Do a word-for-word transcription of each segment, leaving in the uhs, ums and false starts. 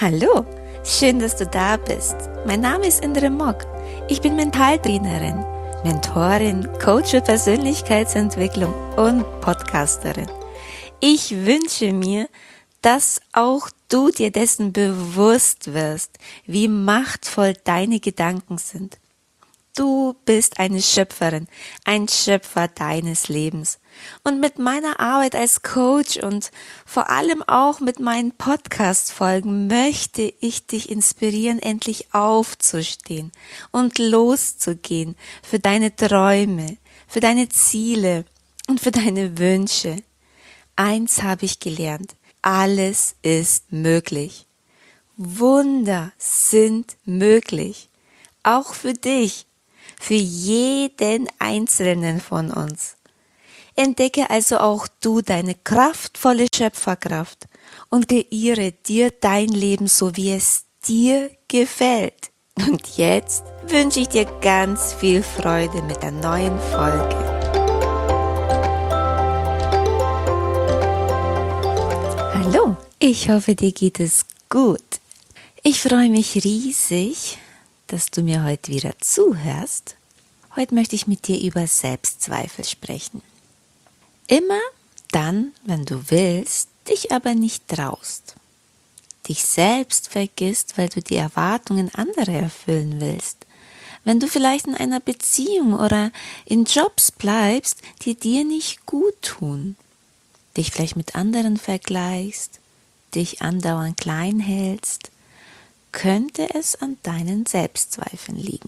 Hallo, schön, dass du da bist. Mein Name ist Indre Mock. Ich bin Mentaltrainerin, Mentorin, Coach für Persönlichkeitsentwicklung und Podcasterin. Ich wünsche mir, dass auch du dir dessen bewusst wirst, wie machtvoll deine Gedanken sind. Du bist eine Schöpferin, ein Schöpfer deines Lebens. Und mit meiner Arbeit als Coach und vor allem auch mit meinen Podcast-Folgen möchte ich dich inspirieren, endlich aufzustehen und loszugehen für deine Träume, für deine Ziele und für deine Wünsche. Eins habe ich gelernt: Alles ist möglich. Wunder sind möglich. Auch für dich. Für jeden Einzelnen von uns. Entdecke also auch du deine kraftvolle Schöpferkraft und kreiere dir dein Leben so, wie es dir gefällt. Und jetzt wünsche ich dir ganz viel Freude mit der neuen Folge. Hallo, ich hoffe, dir geht es gut. Ich freue mich riesig, dass du mir heute wieder zuhörst. Heute möchte ich mit dir über Selbstzweifel sprechen. Immer dann, wenn du willst, dich aber nicht traust. Dich selbst vergisst, weil du die Erwartungen anderer erfüllen willst. Wenn du vielleicht in einer Beziehung oder in Jobs bleibst, die dir nicht gut tun. Dich vielleicht mit anderen vergleichst, dich andauernd klein hältst, könnte es an deinen Selbstzweifeln liegen.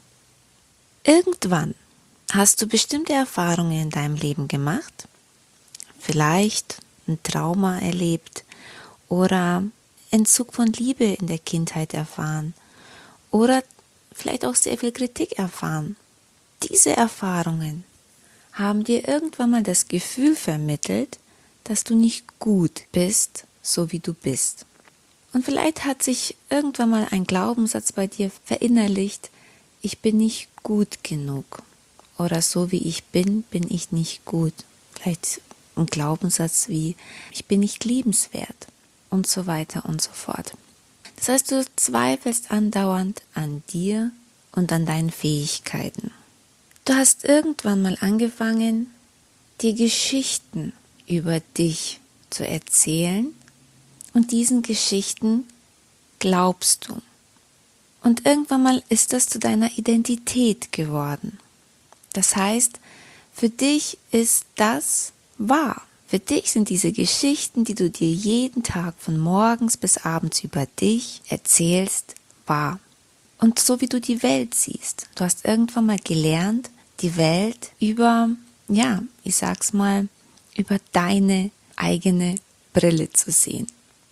Irgendwann hast du bestimmte Erfahrungen in deinem Leben gemacht, vielleicht ein Trauma erlebt oder Entzug von Liebe in der Kindheit erfahren oder vielleicht auch sehr viel Kritik erfahren. Diese Erfahrungen haben dir irgendwann mal das Gefühl vermittelt, dass du nicht gut bist, so wie du bist. Und vielleicht hat sich irgendwann mal ein Glaubenssatz bei dir verinnerlicht: Ich bin nicht gut genug. Oder so wie ich bin, bin ich nicht gut. Vielleicht ein Glaubenssatz wie: Ich bin nicht liebenswert. Und so weiter und so fort. Das heißt, du zweifelst andauernd an dir und an deinen Fähigkeiten. Du hast irgendwann mal angefangen, dir Geschichten über dich zu erzählen. Und diesen Geschichten glaubst du. Und irgendwann mal ist das zu deiner Identität geworden. Das heißt, für dich ist das wahr. Für dich sind diese Geschichten, die du dir jeden Tag von morgens bis abends über dich erzählst, wahr. Und so wie du die Welt siehst. Du hast irgendwann mal gelernt, die Welt über, ja, ich sag's mal, über deine eigene Brille zu sehen.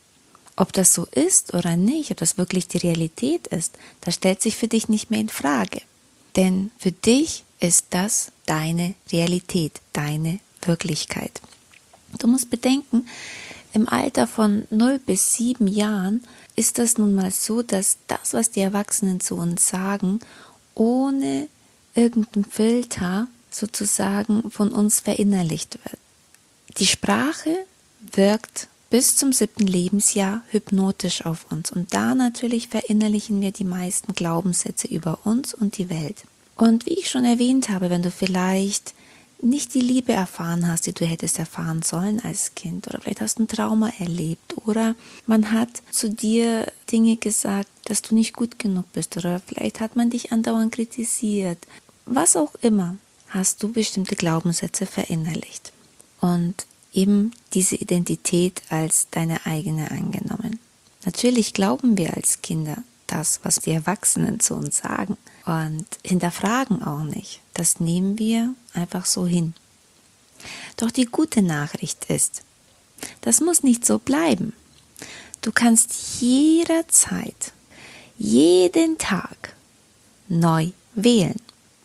Ob das so ist oder nicht, ob das wirklich die Realität ist, das stellt sich für dich nicht mehr in Frage. Denn für dich ist das deine Realität, deine Wirklichkeit. Du musst bedenken, im Alter von null bis sieben Jahren ist das nun mal so, dass das, was die Erwachsenen zu uns sagen, ohne irgendeinen Filter sozusagen von uns verinnerlicht wird. Die Sprache wirkt bis zum siebten Lebensjahr hypnotisch auf uns. Und da natürlich verinnerlichen wir die meisten Glaubenssätze über uns und die Welt. Und wie ich schon erwähnt habe, wenn du vielleicht nicht die Liebe erfahren hast, die du hättest erfahren sollen als Kind, oder vielleicht hast du ein Trauma erlebt, oder man hat zu dir Dinge gesagt, dass du nicht gut genug bist, oder vielleicht hat man dich andauernd kritisiert. Was auch immer, hast du bestimmte Glaubenssätze verinnerlicht. Und eben diese Identität als deine eigene angenommen. Natürlich glauben wir als Kinder das, was die Erwachsenen zu uns sagen, und hinterfragen auch nicht. Das nehmen wir einfach so hin. Doch die gute Nachricht ist, das muss nicht so bleiben. Du kannst jederzeit, jeden Tag neu wählen.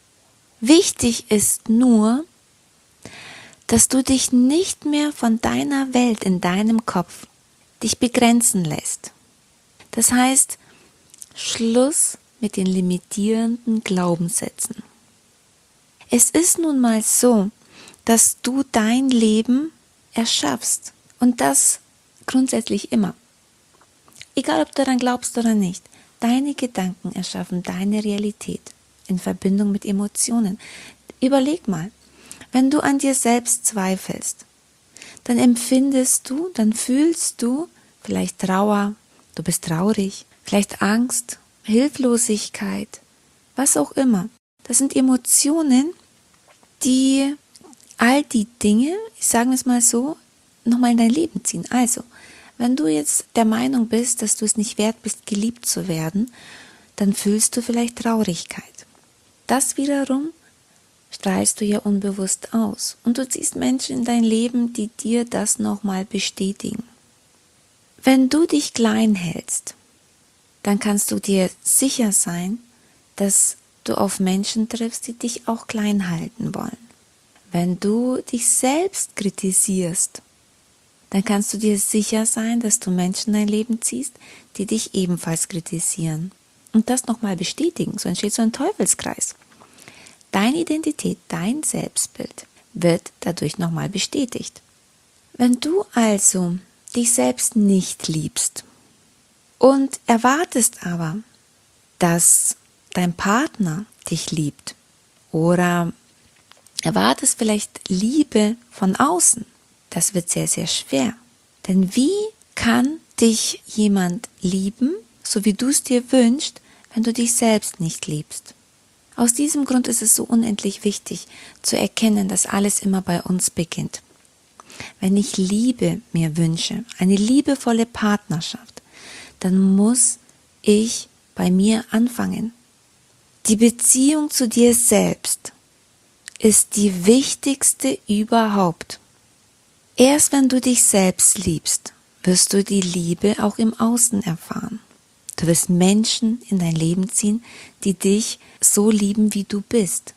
Wichtig ist nur, dass du dich nicht mehr von deiner Welt in deinem Kopf dich begrenzen lässt. Das heißt, Schluss mit den limitierenden Glaubenssätzen. Es ist nun mal so, dass du dein Leben erschaffst und das grundsätzlich immer. egal ob du daran glaubst oder nicht, deine Gedanken erschaffen deine Realität in Verbindung mit Emotionen. Überleg mal, wenn du an dir selbst zweifelst, dann empfindest du, dann fühlst du vielleicht Trauer, du bist traurig, vielleicht Angst, Hilflosigkeit, was auch immer. Das sind Emotionen, die all die Dinge, ich sage es mal so, nochmal in dein Leben ziehen. Also, wenn du jetzt der Meinung bist, dass du es nicht wert bist, geliebt zu werden, dann fühlst du vielleicht Traurigkeit. Das wiederum strahlst du ja unbewusst aus. Und du ziehst Menschen in dein Leben, die dir das nochmal bestätigen. Wenn du dich klein hältst, dann kannst du dir sicher sein, dass du auf Menschen triffst, die dich auch klein halten wollen. Wenn du dich selbst kritisierst, dann kannst du dir sicher sein, dass du Menschen in dein Leben ziehst, die dich ebenfalls kritisieren. Und das nochmal bestätigen, so entsteht so ein Teufelskreis. Deine Identität, dein Selbstbild wird dadurch nochmal bestätigt. Wenn du also dich selbst nicht liebst und erwartest aber, dass dein Partner dich liebt oder erwartest vielleicht Liebe von außen, das wird sehr, sehr schwer. Denn wie kann dich jemand lieben, so wie du es dir wünschst, wenn du dich selbst nicht liebst? Aus diesem Grund ist es so unendlich wichtig, zu erkennen, dass alles immer bei uns beginnt. Wenn ich Liebe mir wünsche, eine liebevolle Partnerschaft, dann muss ich bei mir anfangen. Die Beziehung zu dir selbst ist die wichtigste überhaupt. Erst wenn du dich selbst liebst, wirst du die Liebe auch im Außen erfahren. Du wirst Menschen in dein Leben ziehen, die dich so lieben, wie du bist.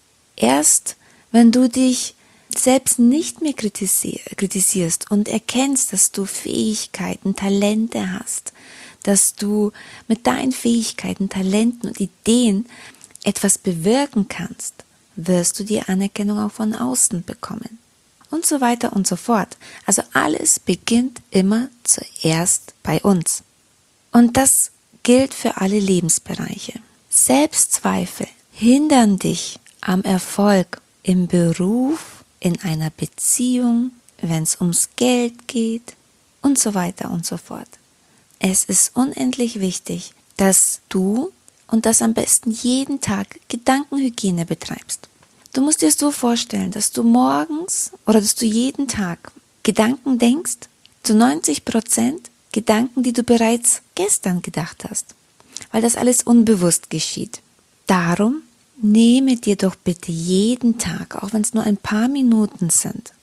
Erst wenn du dich selbst nicht mehr kritisierst und erkennst, dass du Fähigkeiten, Talente hast, dass du mit deinen Fähigkeiten, Talenten und Ideen etwas bewirken kannst, wirst du die Anerkennung auch von außen bekommen. Und so weiter und so fort. Also alles beginnt immer zuerst bei uns. Und das gilt für alle Lebensbereiche. Selbstzweifel hindern dich am Erfolg im Beruf, in einer Beziehung, wenn es ums Geld geht und so weiter und so fort. Es ist unendlich wichtig, dass du und das am besten jeden Tag Gedankenhygiene betreibst. Du musst dir so vorstellen, dass du morgens oder dass du jeden Tag Gedanken denkst, zu neunzig Prozent Gedanken, die du bereits gestern gedacht hast, weil das alles unbewusst geschieht. Darum nehme dir doch bitte jeden Tag, auch wenn es nur ein paar Minuten sind,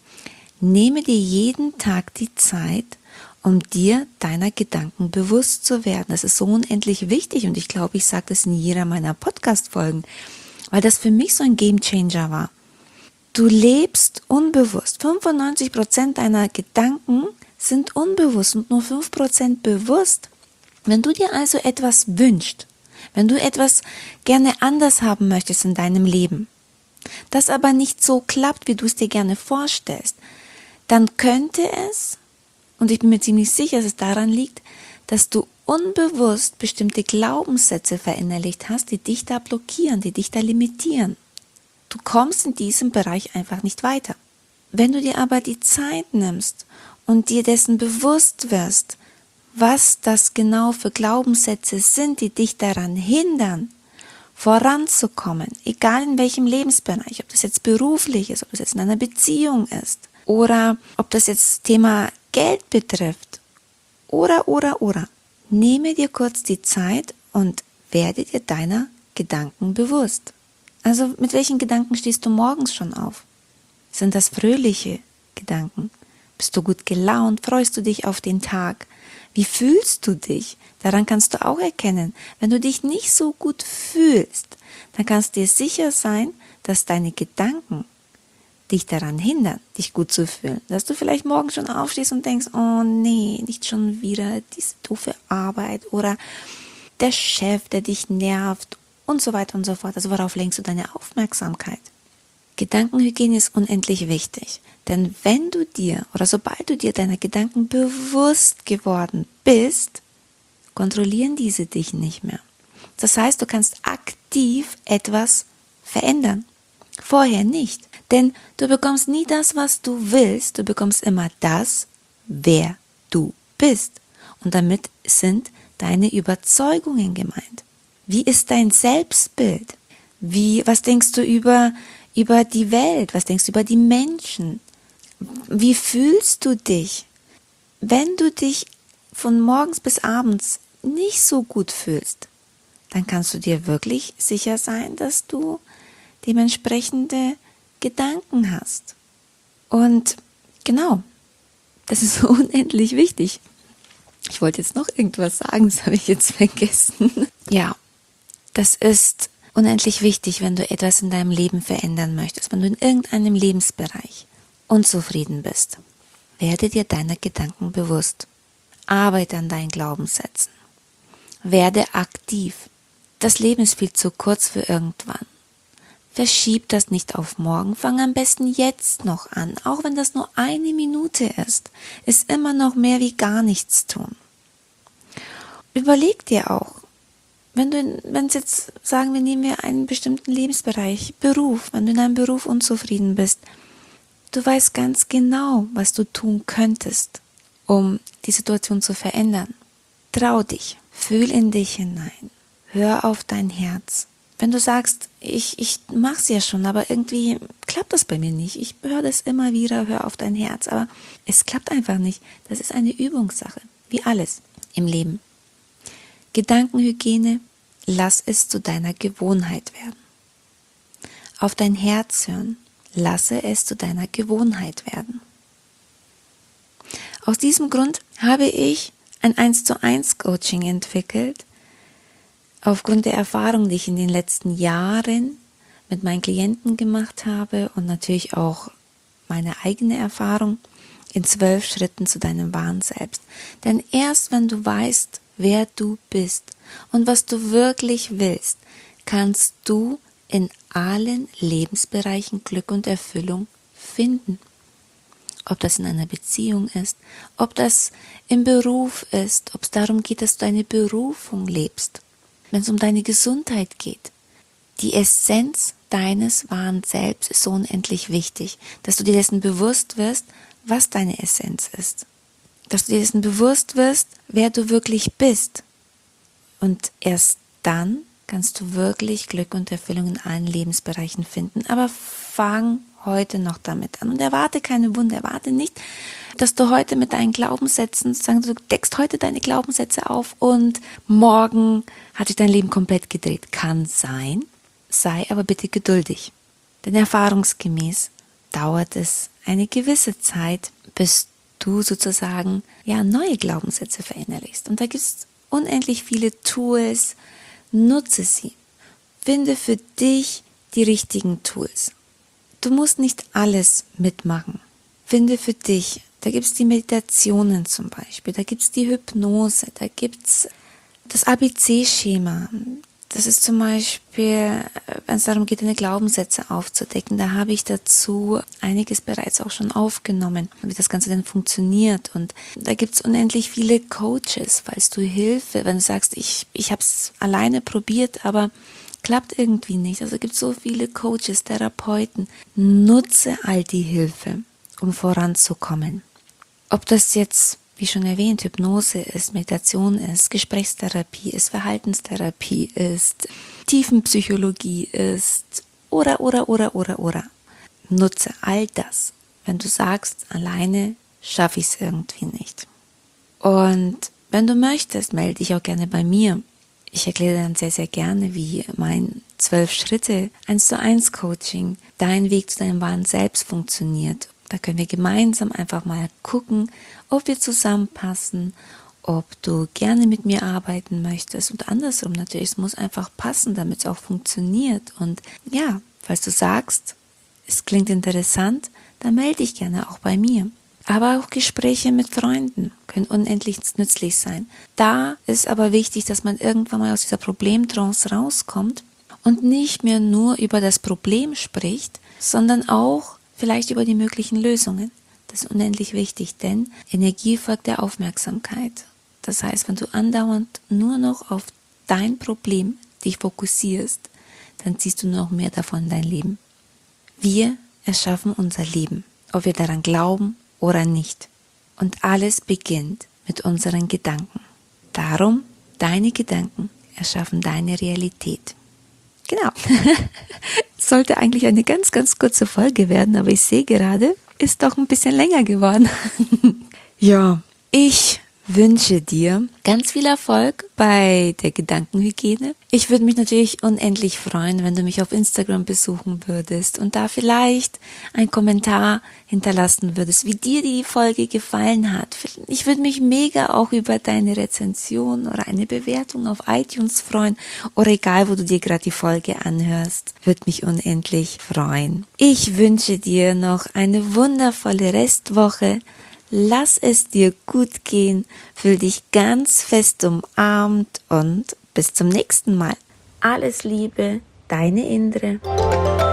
nehme dir jeden Tag die Zeit, um dir deiner Gedanken bewusst zu werden. Das ist so unendlich wichtig und ich glaube, ich sage das in jeder meiner Podcast-Folgen, weil das für mich so ein Gamechanger war. Du lebst unbewusst. fünfundneunzig Prozent deiner Gedanken sind unbewusst und nur fünf Prozent bewusst. Wenn du dir also etwas wünschst, wenn du etwas gerne anders haben möchtest in deinem Leben, das aber nicht so klappt, wie du es dir gerne vorstellst, dann könnte es, und ich bin mir ziemlich sicher, dass es daran liegt, dass du unbewusst bestimmte Glaubenssätze verinnerlicht hast, die dich da blockieren, die dich da limitieren. Du kommst in diesem Bereich einfach nicht weiter. Wenn du dir aber die Zeit nimmst und dir dessen bewusst wirst, was das genau für Glaubenssätze sind, die dich daran hindern, voranzukommen, egal in welchem Lebensbereich, ob das jetzt beruflich ist, ob das jetzt in einer Beziehung ist oder ob das jetzt Thema Geld betrifft oder, oder, oder. Nehme dir kurz die Zeit und werde dir deiner Gedanken bewusst. Also mit welchen Gedanken stehst du morgens schon auf? Sind das fröhliche Gedanken? Bist du gut gelaunt? Freust du dich auf den Tag? Wie fühlst du dich? Daran kannst du auch erkennen. Wenn du dich nicht so gut fühlst, dann kannst du dir sicher sein, dass deine Gedanken dich daran hindern, dich gut zu fühlen. Dass du vielleicht morgen schon aufstehst und denkst, oh nee, nicht schon wieder diese doofe Arbeit oder der Chef, der dich nervt und so weiter und so fort. Also worauf lenkst du deine Aufmerksamkeit? Gedankenhygiene ist unendlich wichtig, denn wenn du dir oder sobald du dir deiner Gedanken bewusst geworden bist, kontrollieren diese dich nicht mehr. Das heißt, du kannst aktiv etwas verändern. Vorher nicht. Denn du bekommst nie das, was du willst. Du bekommst immer das, wer du bist. Und damit sind deine Überzeugungen gemeint. Wie ist dein Selbstbild? Wie, was denkst du über, über die Welt? Was denkst du über die Menschen? Wie fühlst du dich? Wenn du dich von morgens bis abends nicht so gut fühlst, dann kannst du dir wirklich sicher sein, dass du dementsprechende Gedanken hast. Und genau, das ist unendlich wichtig. Ich wollte jetzt noch irgendwas sagen, das habe ich jetzt vergessen. Ja, das ist unendlich wichtig, wenn du etwas in deinem Leben verändern möchtest, wenn du in irgendeinem Lebensbereich unzufrieden bist. Werde dir deiner Gedanken bewusst. Arbeite an deinen Glaubenssätzen. Werde aktiv. Das Leben ist viel zu kurz für irgendwann. Verschieb das nicht auf morgen, fang am besten jetzt noch an, auch wenn das nur eine Minute ist, ist immer noch mehr wie gar nichts tun. Überleg dir auch, wenn du, wenn es jetzt, sagen wir, nehmen wir einen bestimmten Lebensbereich, Beruf, wenn du in einem Beruf unzufrieden bist, du weißt ganz genau, was du tun könntest, um die Situation zu verändern. Trau dich, fühl in dich hinein, hör auf dein Herz. Wenn du sagst, ich, ich mach's ja schon, aber irgendwie klappt das bei mir nicht. Ich höre das immer wieder, hör auf dein Herz, aber es klappt einfach nicht. Das ist eine Übungssache, wie alles im Leben. Gedankenhygiene, lass es zu deiner Gewohnheit werden. Auf dein Herz hören, lasse es zu deiner Gewohnheit werden. Aus diesem Grund habe ich ein eins zu eins Coaching entwickelt, aufgrund der Erfahrung, die ich in den letzten Jahren mit meinen Klienten gemacht habe und natürlich auch meine eigene Erfahrung in zwölf Schritten zu deinem wahren Selbst. Denn erst wenn du weißt, wer du bist und was du wirklich willst, kannst du in allen Lebensbereichen Glück und Erfüllung finden. Ob das in einer Beziehung ist, ob das im Beruf ist, ob es darum geht, dass du deine Berufung lebst. Wenn es um deine Gesundheit geht. Die Essenz deines wahren Selbst ist so unendlich wichtig, dass du dir dessen bewusst wirst, was deine Essenz ist. Dass du dir dessen bewusst wirst, wer du wirklich bist. Und erst dann kannst du wirklich Glück und Erfüllung in allen Lebensbereichen finden. Aber fang heute noch damit an und erwarte keine Wunder, erwarte nicht, dass du heute mit deinen Glaubenssätzen, sagen du deckst heute deine Glaubenssätze auf und morgen hat sich dein Leben komplett gedreht. Kann sein, sei aber bitte geduldig. Denn erfahrungsgemäß dauert es eine gewisse Zeit, bis du sozusagen ja neue Glaubenssätze verinnerlichst. Und da gibt es unendlich viele Tools, nutze sie. Finde für dich die richtigen Tools. Du musst nicht alles mitmachen. Finde für dich, da gibt es die Meditationen zum Beispiel, da gibt es die Hypnose, da gibt es das A B C-Schema. Das ist zum Beispiel, wenn es darum geht, deine Glaubenssätze aufzudecken, da habe ich dazu einiges bereits auch schon aufgenommen, wie das Ganze denn funktioniert. Und da gibt es unendlich viele Coaches, falls du Hilfe, wenn du sagst, ich, ich habe es alleine probiert, aber klappt irgendwie nicht. Also es gibt so viele Coaches, Therapeuten. Nutze all die Hilfe, um voranzukommen. Ob das jetzt, wie schon erwähnt, Hypnose ist, Meditation ist, Gesprächstherapie ist, Verhaltenstherapie ist, Tiefenpsychologie ist oder, oder, oder, oder, oder. Nutze all das, wenn du sagst, alleine schaffe ich es irgendwie nicht. Und wenn du möchtest, melde dich auch gerne bei mir. Ich erkläre dann sehr, sehr gerne, wie mein zwölf Schritte eins zu eins Coaching, dein Weg zu deinem wahren Selbst funktioniert. Da können wir gemeinsam einfach mal gucken, ob wir zusammenpassen, ob du gerne mit mir arbeiten möchtest und andersrum natürlich. Es muss einfach passen, damit es auch funktioniert. Und ja, falls du sagst, es klingt interessant, dann melde dich gerne auch bei mir. Aber auch Gespräche mit Freunden können unendlich nützlich sein. Da ist aber wichtig, dass man irgendwann mal aus dieser Problemtrance rauskommt und nicht mehr nur über das Problem spricht, sondern auch vielleicht über die möglichen Lösungen. Das ist unendlich wichtig, denn Energie folgt der Aufmerksamkeit. Das heißt, wenn du andauernd nur noch auf dein Problem dich fokussierst, dann ziehst du noch mehr davon in dein Leben. Wir erschaffen unser Leben, ob wir daran glauben oder nicht. Und alles beginnt mit unseren Gedanken. Darum, deine Gedanken erschaffen deine Realität. Genau. Sollte eigentlich eine ganz, ganz kurze Folge werden, aber ich sehe gerade, ist doch ein bisschen länger geworden. Ja, ich wünsche dir ganz viel Erfolg bei der Gedankenhygiene. Ich würde mich natürlich unendlich freuen, wenn du mich auf Instagram besuchen würdest und da vielleicht einen Kommentar hinterlassen würdest, wie dir die Folge gefallen hat. Ich würde mich mega auch über deine Rezension oder eine Bewertung auf iTunes freuen oder egal, wo du dir gerade die Folge anhörst, würde mich unendlich freuen. Ich wünsche dir noch eine wundervolle Restwoche. Lass es dir gut gehen, fühl dich ganz fest umarmt und bis zum nächsten Mal. Alles Liebe, deine Indre.